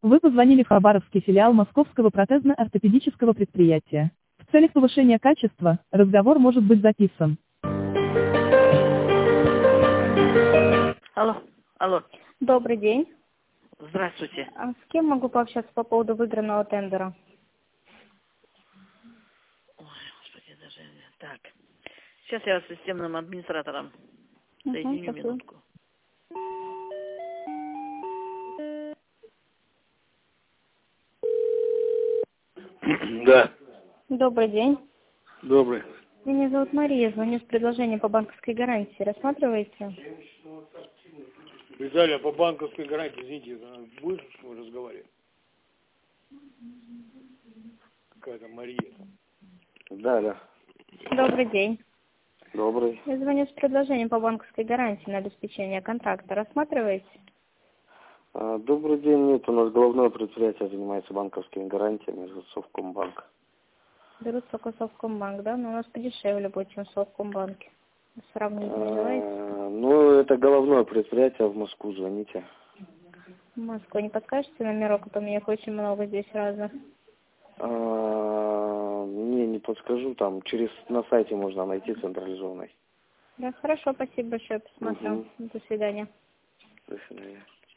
Вы позвонили в Хабаровский филиал Московского протезно-ортопедического предприятия. В целях повышения качества, разговор может быть записан. Алло, алло. Добрый день. Здравствуйте. А с кем могу пообщаться по поводу выигранного тендера? Ой, господи, даже... Так. Сейчас я с системным администратором соединю спасибо. минутку. Да, Добрый день. добрый. Меня зовут Мария, звоню с предложением по банковской гарантии. Рассматриваете? Виталий, по банковской гарантии, извините, будешь разговаривать? Какая-то Мария там. Да. Добрый день. Добрый. Я звоню с предложением по банковской гарантии на обеспечение контракта. Рассматриваете? Добрый день. Нет, у нас головное предприятие занимается банковскими гарантиями, Совкомбанк. Берут только Совкомбанк, да? Но у нас подешевле будет, чем в Совкомбанке. Сравнить не желаете? Ну, это головное предприятие, в Москву звоните. В Москву не подскажете номерок, а то у меня их очень много здесь разных. Не подскажу, там на сайте можно найти централизованный. Да, хорошо, спасибо большое, посмотрю. Угу. До свидания. До свидания.